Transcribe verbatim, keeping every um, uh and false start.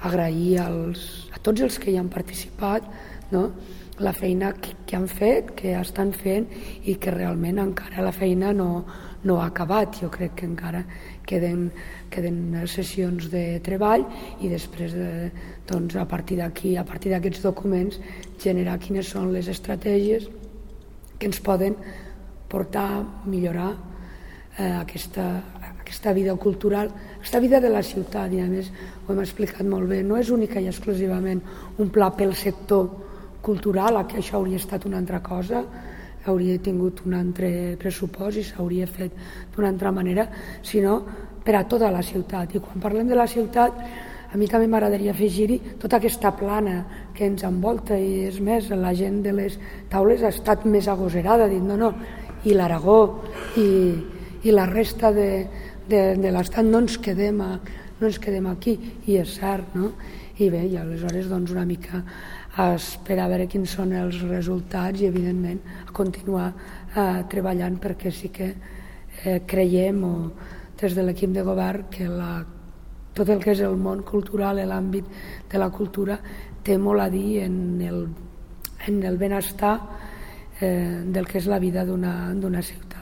agrair als, a tots els que hi han participat, no? La feina que, que han fet, que estan fent i que realment encara la feina no, no ha acabat. Jo crec que encara queden, queden sessions de treball i després de, doncs, a partir d'aquí, a partir d'aquests documents, generar quines són les estratègies que ens poden portar a millorar eh, aquesta, aquesta vida cultural, aquesta vida de la ciutat. I a més ho hem explicat molt bé, no és única i exclusivament un pla pel sector cultural, que això hauria estat una altra cosa, hauria tingut un altre pressupost i s'hauria fet d'una altra manera, sinó per a tota la ciutat. I quan parlem de la ciutat, a mi també m'agradaria afegir-hi tota aquesta plana que ens envolta, i és més, la gent de les taules ha estat més agosserada, dit no, no, i l'Aragó i, i la resta de, de, de l'estat no ens quedem a, no ens quedem aquí, i és cert, no? I bé, i aleshores doncs una mica a esperar a veure quins són els resultats i evidentment a continuar eh, treballant, perquè sí que eh, creiem o, des de l'equip de govern que la, tot el que és el món cultural i l'àmbit de la cultura té molt a dir en el, en el benestar eh, del que és la vida d'una, d'una ciutat.